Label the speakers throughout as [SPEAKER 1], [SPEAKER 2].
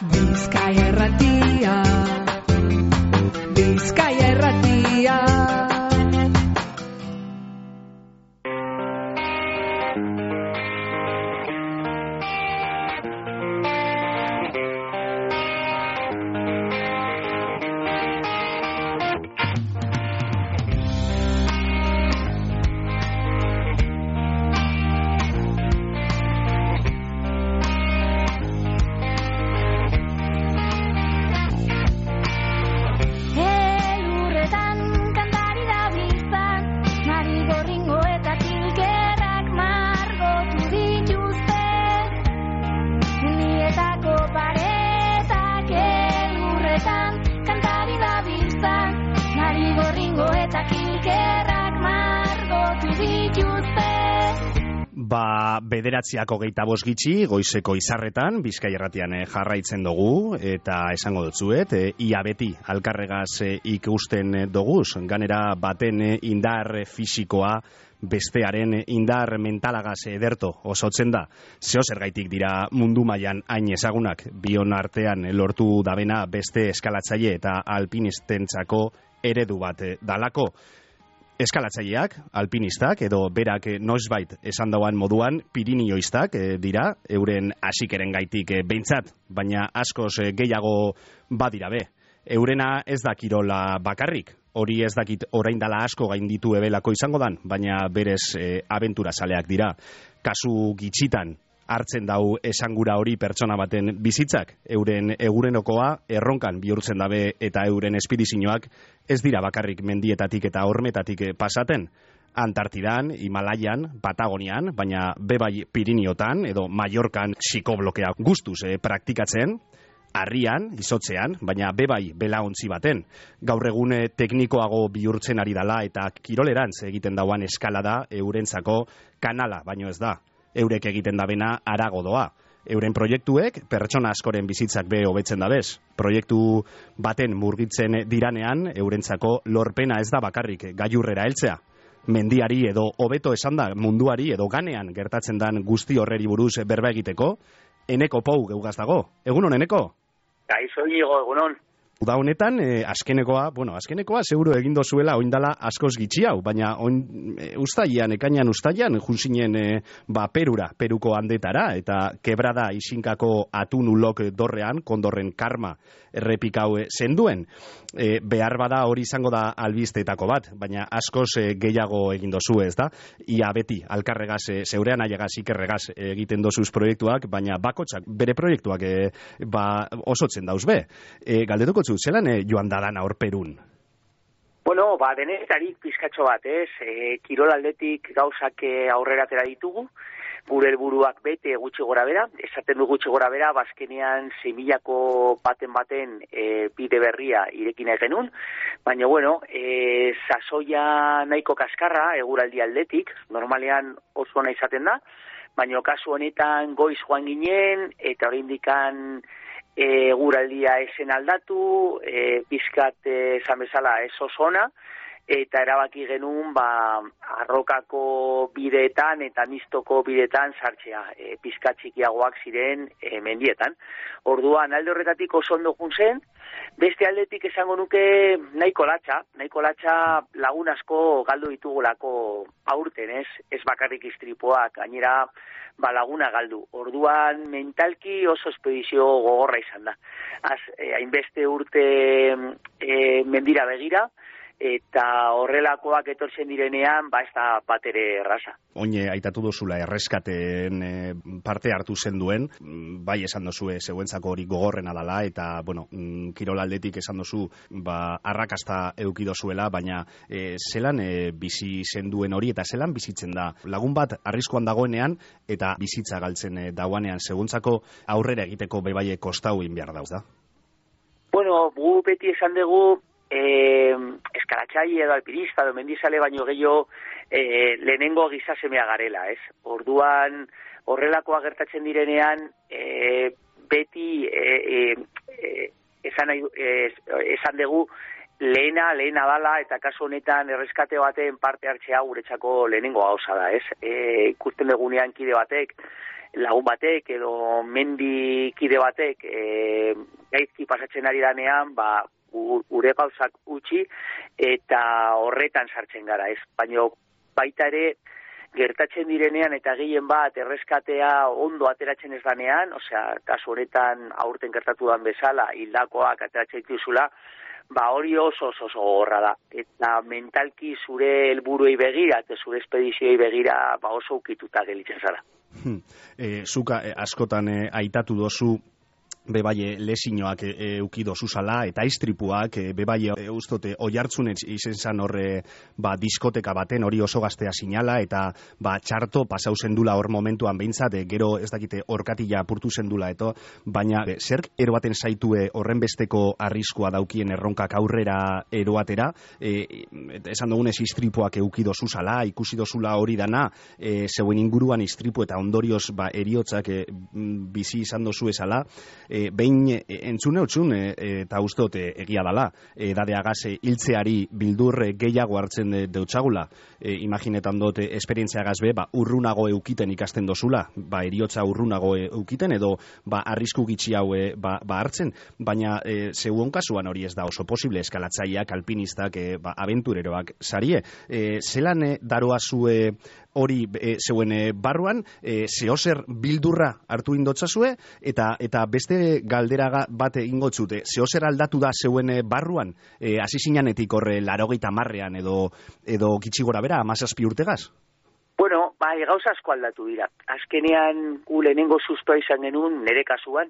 [SPEAKER 1] Bizkaia Irratia, Bizkaia Irratia.
[SPEAKER 2] Bederatziak 25 gitxi, goizeko izarretan, Bizkaia Irratian jarraitzen dugu, eta esango dutzuet, ia beti alkarregaz ikusten doguz, ganera baten indar fisikoa, bestearen indar mentalagaz ederto osotzen da. Zeo zergaitik dira mundu mailan hain ezagunak, bion artean lortu dabena beste eskalatzaile eta alpinistentzako eredu bat dalako. Eskalatzaileak, alpinistak, edo berak noizbait esan dauan moduan, pirinioistak dira, euren hasikeren gaitik behintzat, baina askoz gehiago badira be. Eurena ez da kirola bakarrik, hori ez dakit orain dala asko gainditu ebelako izango dan, baina berez abentura zaleak dira. Kasu gitxitan hartzen dau esangura hori pertsona baten bizitzak, euren egurenokoa erronkan bihurtzen dabe eta euren espedizioak ez dira bakarrik mendietatik eta hormetatik pasaten. Antartidan, Himalaian, Patagonian, baina bebai Piriniotan edo Mallorcan psikoblokea guztuz praktikatzen, harrian, izotzean, baina bebai belaontzi baten. Gaur egun teknikoago bihurtzen ari dala eta kirolerantz egiten dauan eskalada eurentzako kanala, baino ez da. Eurek egiten dabena harago doa. Euren proiektuek pertsona askoren bizitzak be hobetzen dabez. Proiektu baten murgitzen diranean, eurentzako lorpena ez da bakarrik gailurrera heltzea. Mendiari edo hobeto esan da munduari edo ganean gertatzen dan guzti horreri buruz berba egiteko, Eneko Pou geugaz dago. Egunon, Eneko?
[SPEAKER 3] Kaixo, egunon.
[SPEAKER 2] Uda honetan, azkenekoa seguro egindo zuela oindala askoz gitxi hau, baina ekainan ustaian, junzinen Peruko handetara, eta kebrada isinkako atun ulok dorrean, kondorren karma errepikau zenduen. Behar bada hori izango da albizteetako bat, baina askoz gehiago egindo zu, ez da? Ia beti, alkarregaz, zeurean aiegaz, ikerregaz egiten dozuz proiektuak, baina bakotxak bere proiektuak osotzen dauz be. Galdetuko zelan joan dadan aur Perun?
[SPEAKER 3] Bueno, denetarik pizkatxo bat, ez? Kirol aldetik gauzak aurrera atera ditugu, gure helburuak bete gutxi gora bera, esaten du gutxi gora bera, bazkenean 6.000ko baten bide berria irekin nahi genuen, baina sasoia nahiko kaskarra eguraldi aldetik, normalean oso ona izaten da, baina kasu honetan goiz joan ginen, eta oraindikan eguraldia esen aldatu, pizkat esan bezala ez oso ona, eta erabaki genuen arrokako bideetan eta mistoko bideetan sartzea, pizkat txikiagoak ziren mendietan. Orduan alde horretatik oso ondo jun zen, beste aldetik esango nuke nahiko latxa lagun asko galdu ditugulako aurten, ez bakarrik istripoak, gainera laguna galdu. Orduan mentalki oso espedizio gogorra izan da. Hainbeste urte mendira begira, eta horrelakoak etortzen direnean, ez da batere erraza.
[SPEAKER 2] Oine, aitatu dozula erreskaten parte hartu zenduen, bai esan dozue zeuentzako hori gogorrena dala, eta, kirolaldetik esan dozu, arrakasta eukidozuela, baina zelan bizi zenduen hori, eta zelan bizitzen da lagun bat arriskuan dagoenean, eta bizitza galtzen dauanean zeuentzako aurrera egiteko bebaie kostau inbiar dauz da?
[SPEAKER 3] Gu beti esan dugu, eskalatzaile edo alpinista edo mendizale baino gehiago lehenengo gizasemea garela, ez? Orduan horrelakoa gertatzen direnean beti esan dugu lehena dala, eta kasu honetan erreskate baten parte hartzea guretzako lehenengo gauza da, ez? Ikusten dugunean kide batek lagun batek edo mendikide batek gaizki pasatzen ari danean, gure gauzak utzi eta horretan sartzen gara, ez? Baina baita ere gertatzen direnean eta gehien bat erreskatea ondo ateratzen ez danean, osea, kasu honetan aurten gertatu dan bezala, hildakoak ateratzen dituzula, hori oso gogorra da. Eta mentalki zure helburuei begira, eta zure espedizioei begira, oso ukituta gelitzen zara.
[SPEAKER 2] Zuk askotan aitatu dozu, bebai lesinoak eukido zuzala, eta istripuak, bebai ustote oihartzunetz izen zan horre diskoteka baten, hori oso gaztea sinala, eta txarto pasau zendula hor momentuan behintzat, gero ez dakite orkatila apurtu zendula, baina zerk eroaten zaitue horren besteko arriskua daukien erronkak aurrera eroatera, esan dugunez istripuak eukido zuzala, ikusi dozula hori dana, zeuen inguruan istripu eta ondorioz eriotzak bizi izan dozu esala, behin entzune eta ustot egia dala, edadeagaz hiltzeari bildur gehiago hartzen deutxagula, imaginetan dut esperientziagaz urrunago eukiten ikasten dozula, eriotza urrunago eukiten edo arrisku gitxi hau hartzen, baina zeuon kasuan hori ez da oso posible, eskalatzaileak, alpinistak, abentureroak sarie, zelan daroazue hori zeuen barruan, zehozer bildurra hartu indotzazue, eta beste galdera bat ingotzute, zehozer aldatu da zeuen barruan, hasi zinanetik horre 80 edo gitxi gora bera, 17 urtegaz?
[SPEAKER 3] Bueno, gauza asko aldatu dira. Azkenean gu lehenengo sustoa izan genuen, nire kasuan,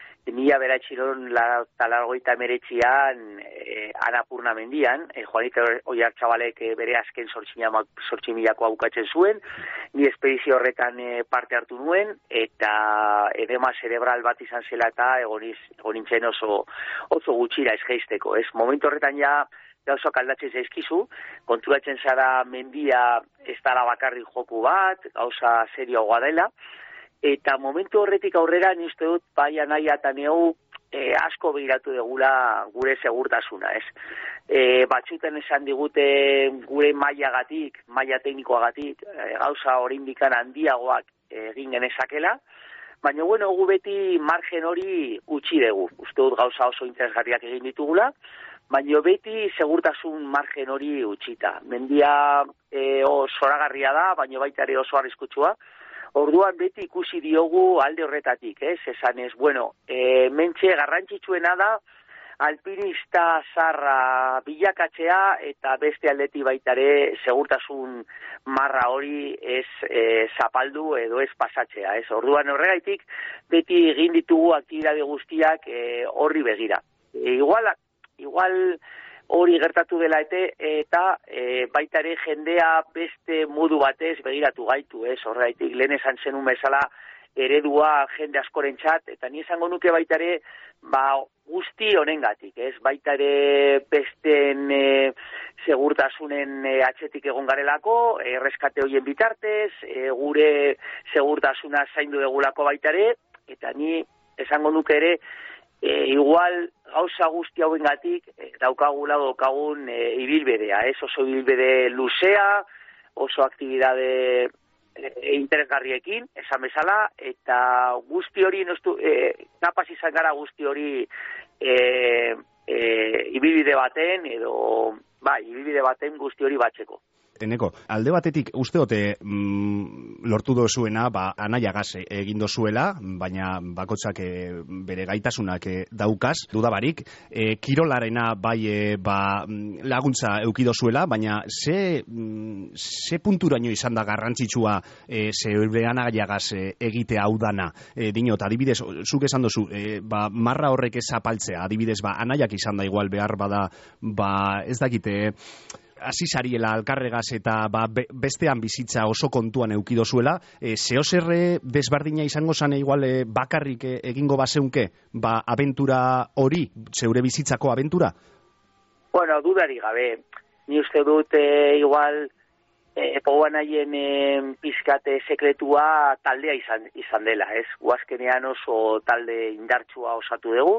[SPEAKER 3] 1989an Anapurna mendian, Juanito Oiartzabalek bere azken 8.000ko aukatzen zuen, ni espedizio horretan parte hartu nuen, eta edema cerebral bat izan zela eta egonintzen oso gutxira esgeizteko. Momentu horretan ja gauzak aldatzen zaizkizu, konturatzen zara mendia ez dala bakarrik joku bat, gauza serioagoa dela, eta momentu horretik aurrera ni uste dut bai anaia eta neu asko begiratu degula gure segurtasuna, ez? Batzuetan esan digute gure maila teknikoagatik, gauza oraindikan handiagoak egin genezakela, baina bueno, gu beti margen hori utzi dugu. Uste dut gauza oso interesgarriak egin ditugula, baina beti segurtasun margen hori utzita. Mendia zoragarria da, baina baita ere oso arriskutsua. Orduan beti ikusi diogu alde horretatik, esanez, bueno, mentxe garrantzitsuena da alpinista zarra bilakatzea eta beste aldeti baitare segurtasun marra hori ez zapaldu edo ez pasatzea, Orduan horregaitik beti egin ditugu aktibitate guztiak horri begira. Igual hori gertatu dela eta baita ere jendea beste modu batez begiratu gaitu, horreitik lehen esan zenun bezala eredua jende askorentzat, eta ni esango nuke baita ere guzti honengatik, baita ere besten segurtasunen atzetik egon garelako, erreskate horien bitartez, gure segurtasuna zaindu degulako baita ere, eta ni esango nuke ere igual gauza guzti hauengatik daukagun ibilbidea, oso ibilbide luzea, oso aktibitate interesgarriekin, esan bezala, eta guzti hori kapaz izan gara guzti hori ibilbide baten ibilbide baten guzti hori batzeko.
[SPEAKER 2] Eneko, alde batetik usteote lortu dozuena, anaiagaz egin dozuela, baina bakotzak bere gaitasunak daukaz, dudabarik, kirolarena bai laguntza eukidozuela, baina ze punturaino izan da garrantzitsua zeure anaiagaz egite hau dana, dinot, adibidez, zuk esan dozu, marra horrek ez apaltzea, adibidez, anaiak izan da igual behar bada, ez dakite, hasi zariela alkarregaz eta bestean bizitza oso kontuan eukidozuela, zehozer desbardina izango zane igual bakarrik egingo bazeunke, abentura hori, zeure bizitzako abentura?
[SPEAKER 3] Bueno, dudari gabe, ni uste dut igual Pauan haien pizkate sekretua taldea izan dela, Guazkenean oso talde indartsua osatu dugu,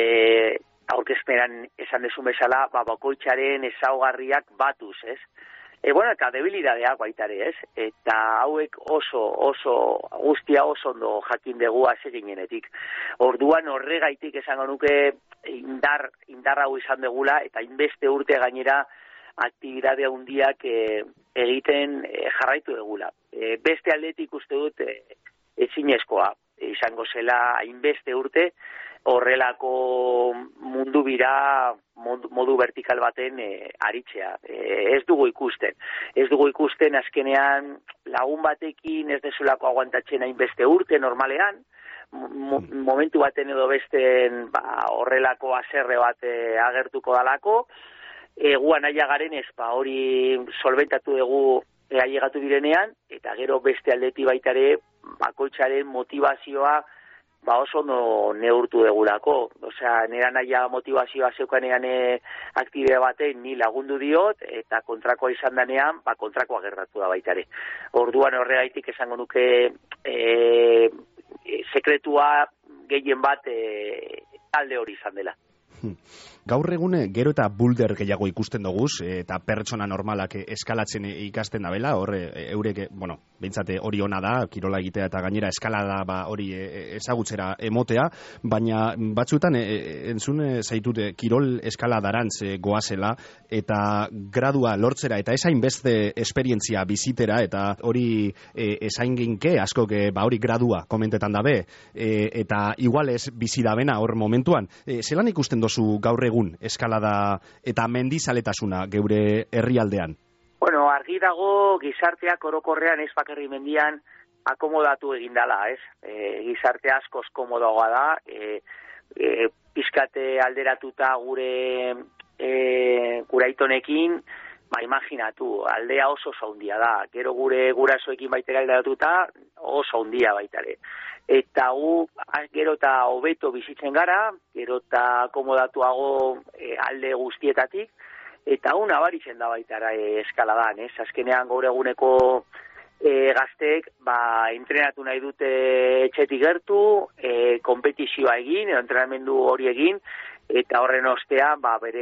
[SPEAKER 3] aurkezperan esan dezun bezala, bakoitzaren ezaugarriak batuz, Bueno, eta debilidadeak baita ere, ez? Eta hauek guztia oso ondo jakin dugu aseginenetik. Orduan horregaitik esango nuke indar hau izan degula, eta inbeste urte gainera aktibidade handiak egiten jarraitu degula. Beste aldetik uste dut ezinezkoa izango zela hainbeste urte horrelako mundu bira modu vertikal baten aritzea. Ez dugu ikusten azkenean lagun batekin ez dezulako aguantatzen hainbeste urte normalean, momentu baten edo besten horrelako haserre bat agertuko dalako, guan aia garen ez, hori solventatu dugu ailegatu direnean, eta gero beste aldeti baitare bakoitzaren motivazioa oso neurtu degulako. Osea, nera naia motivazioa zeukanean aktibidea batean ni lagundu diot, eta kontrakoa izan danean, kontrakoa gertatu da baitare. Orduan horregaitik esango nuke sekretua gehien bat alde hori izan dela.
[SPEAKER 2] Gaur egun gero eta bulder gehiago ikusten doguz, eta pertsona normalak eskalatzen ikasten dabela, hor eurek, behintzate hori ona da, kirola egitea eta gainera eskalada hori ezagutzera emotea, baina batzuetan entzun zaitut kirol eskaladarantz goazela, eta gradua lortzera, eta esain beste esperientzia bizitera, eta hori esain ginke, askok hori gradua komentetan dabe, eta igual ez bizidabena hor momentuan. Zelan ikusten dozu gaur egun eskalada eta mendizaletasuna geure herrialdean?
[SPEAKER 3] Bueno, argi dago gizarteak orokorrean ez bakarri mendian akomodatu egin dala, ez? Gizarte askoz komodoa da, pizkate alderatuta gure aitonekin, imaginatu, aldea oso haundia da, gero gure gurasoekin baitera alderatuta oso haundia baitare. Eta gero eta hobeto bizitzen gara, gero eta komodatuago alde guztietatik, eta nabaritzen da baitara eskaladan, ez? Azkenean gaur eguneko gazteek entrenatu nahi dute etxetik gertu, konpetizioa egin, entrenamendu hori egin, eta horren ostean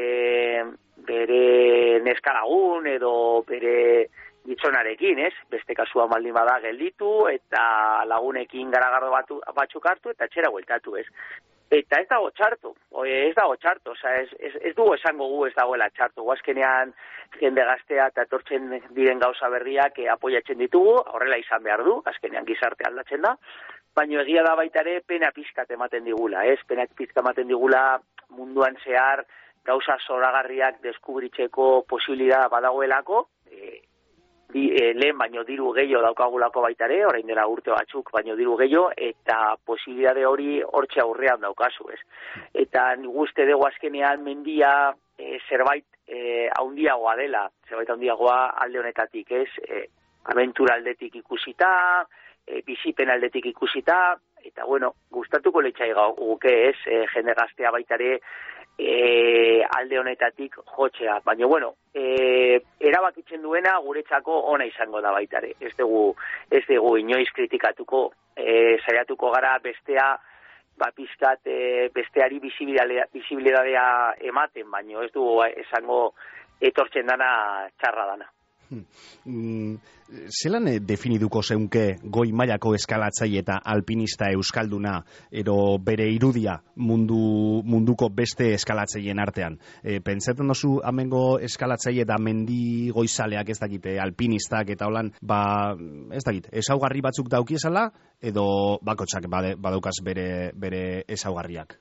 [SPEAKER 3] bere neskalagun edo bere gitzonarekin, ez? Beste kasua maldin bada gelditu eta lagunekin garagardo batzuk hartu eta txera bueltatu, ez? Eta ez dago txarto, osea, ez dugu esango gu ez dagoela txarto, guazkenean jende gaztea eta etortzen diren gauza berriak apoiatzen ditugu, horrela izan behar du, azkenean gizarte aldatzen da, baina egia da baita ere pena pizkat ematen digula, ez? Pena pizkat ematen digula munduan zehar gauza zoragarriak deskubritzeko posibilidad badagoelako, lehen baino diru gehiago daukagulako baitare, orain dela urte batzuk baino diru gehiago, eta posibilitate hori hortxe aurrean daukazu, ez. Eta guzti dugu azkenean mendia zerbait haundiagoa dela, zerbait haundiagoa alde honetatik, ez, abentura aldetik ikusita, bizipen aldetik ikusita, eta gustatuko letxai guke, ez, jende gaztea baitare alde honetatik jotzea, baina erabakitzen duena guretzako ona izango da baitare, ez dugu inoiz kritikatuko, saiatuko gara bestea pizkat besteari bizibilidadea ematen, baina ez dugu esango etortzen dana txarra dana.
[SPEAKER 2] Zelan definiduko zeunke goi mailako eskalatzaile eta alpinista euskalduna edo bere irudia munduko beste eskalatzaileen artean? Pentsatzen dozu amengo eskalatzaile eta mendi goizaleak ez dakite, alpinistak eta holan, ez dakit, ezaugarri batzuk daukiesala edo bakotsak badaukaz bere ezaugarriak?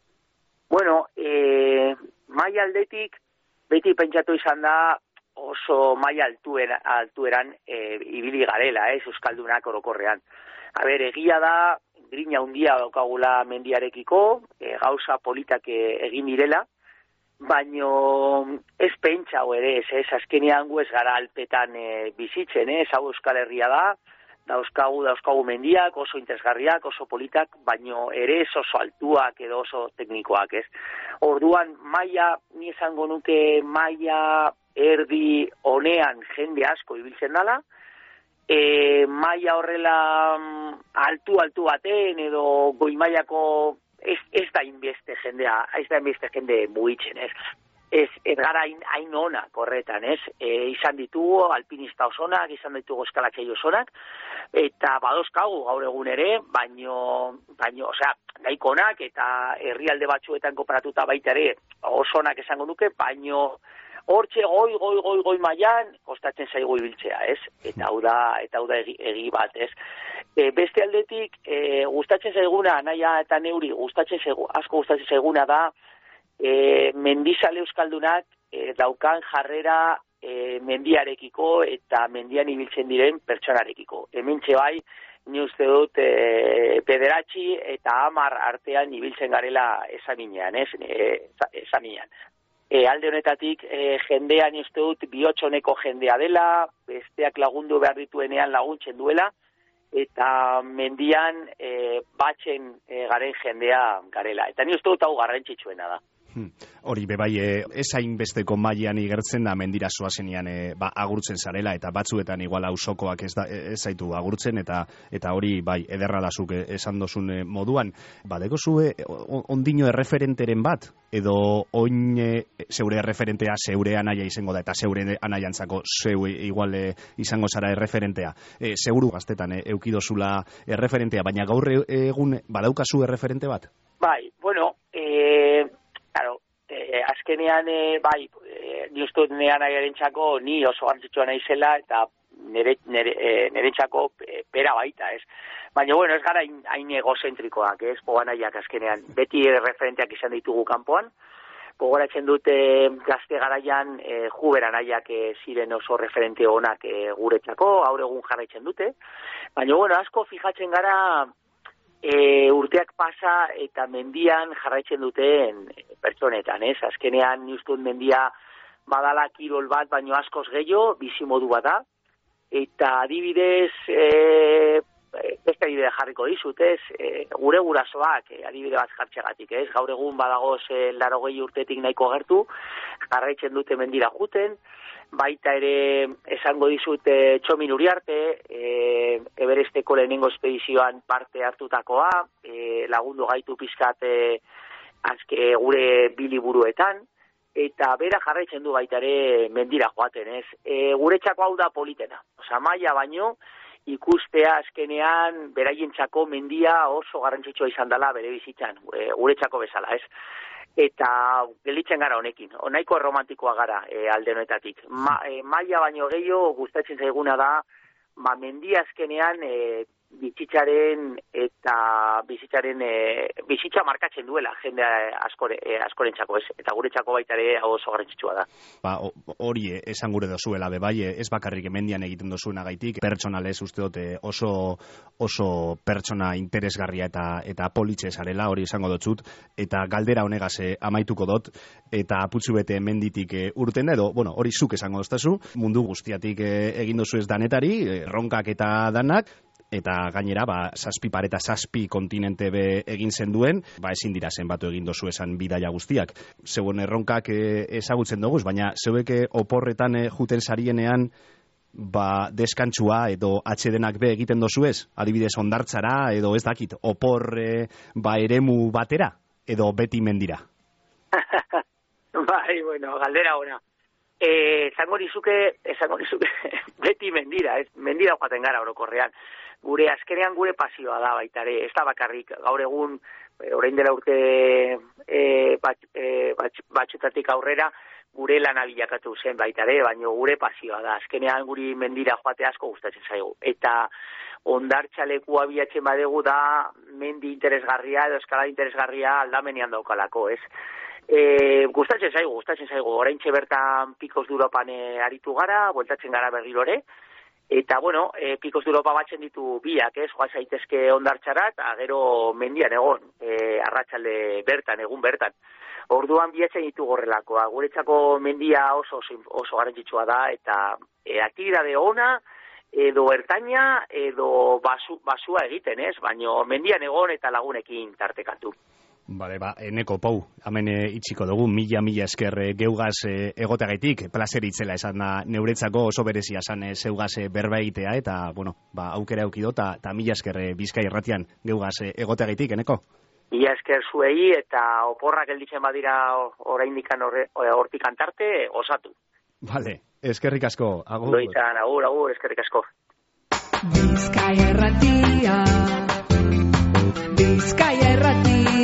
[SPEAKER 3] Maila aldetik beti pentsatu izan da oso maila altueran ibili garela, euskaldunak orokorrean. Egia da, grina handia daukagula mendiarekiko, gauza politak egin direla, baino ez pentsau ere, azkenean gu ez gara alpetan bizitzen, hau Euskal Herria da, dauzkagu mendiak, oso interesgarriak, oso politak, baino ere ez oso altuak edo oso teknikoak, ez. Orduan, maila, ni esango nuke maila erdi honean jende asko ibiltzen dela, maila horrela altu baten edo goi mailako ez da inbeste jende mugitzen, ez. ez gara hain onak horretan, ez? Izan ditugu alpinista osonak, izan ditugu eskalatzaile osonak, eta badozkagu gaur egun ere, baino, osea, nahiko onak, eta herrialde batzuetan konparatuta baita ere osonak esango duke, baino hortxe goi mailan kostatzen zaigu ibiltzea, ez? Eta hau da egi bat, ez? Beste aldetik, gustatzen zaiguna, naia eta neuri, asko gustatzen zaiguna da, mendizale euskaldunak daukan jarrera mendiarekiko eta mendian ibiltzen diren pertsonarekiko. Hementxe bai, ni uste dut bederatzi eta 10 artean ibiltzen garela esaminean, ez? Esaminean. Alde honetatik jendean uste dut bihotxoneko jendea dela, besteak lagundu behar dituenean laguntzen duela, eta mendian batzen garen jendea garela. Eta ni uste dut hau garrantzitsuena da.
[SPEAKER 2] Hori bebai, ez hainbesteko mailan igertzen da mendira zoazenean agurtzen zarela, eta batzuetan igual auzokoak ez zaitu agurtzen, eta hori bai, ederra dazuk esan dozun moduan. Badeko zue ondino erreferenteren bat, edo oin zeure erreferentea zeure anaia izango da, eta zeure anaiantzako zeu igual izango zara erreferentea. Seguru gaztetan eukidozula erreferentea, baina gaur egun badaukazu erreferente bat?
[SPEAKER 3] Bai, bueno, claro, azkenean, bai, ni uste dut nire anaiarentzako ni oso garrantzitsua naizela eta nire txako pera baita, ez? Baina, bueno, ez gara hain egozentrikoak, ez? Poganaiak azkenean, beti referenteak izan ditugu kanpoan, gogoratzen dute gazte garaian Juber anaiak ziren oso referente onak guretzako, gaur egun jarraitzen dute, baina, bueno, asko fijatzen gara urteak pasa eta mendian jarraitzen duten pertsonetan, ez? Azkenean niztun mendia badala kirol bat, baino askoz gehiago, bizimodu bat da, eta adibidez, beste adibide jarriko dizut, ez? Gure gurasoak adibide bat jartxegatik, ez? Gaur egun badagoz 80 urtetik nahiko gertu, jarraitzen dute mendira juten, baita ere esango dizut Txomin Uriarte, Everesteko lehenengo espedizioan parte hartutakoa, lagundu gaitu pizkat azke gure biliburuetan, eta bera jarraitzen du baita ere mendira joaten, ez? Guretzako hau da politena, oza, maila baino, ikustea azkenean beraientzako mendia oso garrantzitsua izan dela bere bizitzan, guretzako bezala, ez? Eta gelitzen gara honekin, nahiko romantikoa gara alde honetatik. Maila baino gehiago gustatzen zaiguna da, mendia azkenean bizitzaren bizitza markatzen duela jende askorentzako, ez? Eta guretzako baita ere oso garrantzitsua da.
[SPEAKER 2] Hori esan gure dozuela be bai, ez bakarrik mendian egiten dozuenagaitik, pertsonalez uste dut oso pertsona interesgarria eta politxe zarela, hori esango dotzut, eta galdera honegaz amaituko dut, eta aputzu bete menditik urten edo, bueno, hori zuk esango doztazu, mundu guztiatik egin dozu ez danetari, ronkak eta danak, eta gainera, 7 pareta 7 kontinente be egin zenduen, ezin dira zenbatu egin dozu esan bidaia guztiak. Zeuen erronkak ezagutzen dugu, baina zeuek oporretan juten sarienean, deskantzua edo atxedenak be egiten dozu ez? Adibidez hondartzara edo ez dakit, opor eremu batera edo beti mendira?
[SPEAKER 3] Bai, bueno, galdera ona. Esango nizuke beti mendira, ez? Mendira joaten gara orokorrean. Azkenean gure pasioa da baita ere, ez da bakarrik, gaur egun, orain dela urte batxutatik aurrera, gure lana bilakatu zen baita ere, baina gure pasioa da, azkenean guri mendira joate asko gustatzen zaigu. Eta hondartxalekua bilatzen badegu da mendi interesgarria edo eskala interesgarria aldamenean daukalako, ez? Gustatzen zaigu, oraintxe bertan Picos de Europan aritu gara, bueltatzen gara berrirore, eta, bueno, Picos de Europa batzen ditu biak, ez? Joa zaitezke hondartxara, eta gero mendian egon, arratsalde bertan, egun bertan. Orduan biatzen ditu gorrelakoa. Guretzako mendia oso garrantzitsua da, eta aktibidade ona, edo ertaina, edo basua egiten, ez? Baina mendian egon eta lagunekin tartekatu.
[SPEAKER 2] Bale, eneko Pou, hemen itxiko dugu, mila esker geugaz egoteagaitik, plazer itzela esan da neuretzako oso berezia esan zeugaz berba egitea, eta, bueno, aukera eukidota, eta mila esker Bizkai Irratian geugaz egoteagaitik, eneko?
[SPEAKER 3] Ia esker zuei eta oporrak gelditzen badira oraindikan hortik antarte osatu.
[SPEAKER 2] Vale, eskerrik asko. Agur.
[SPEAKER 3] Doitan, agur, eskerrik asko.
[SPEAKER 1] Bizkaia Irratia. Bizkaia Irratia.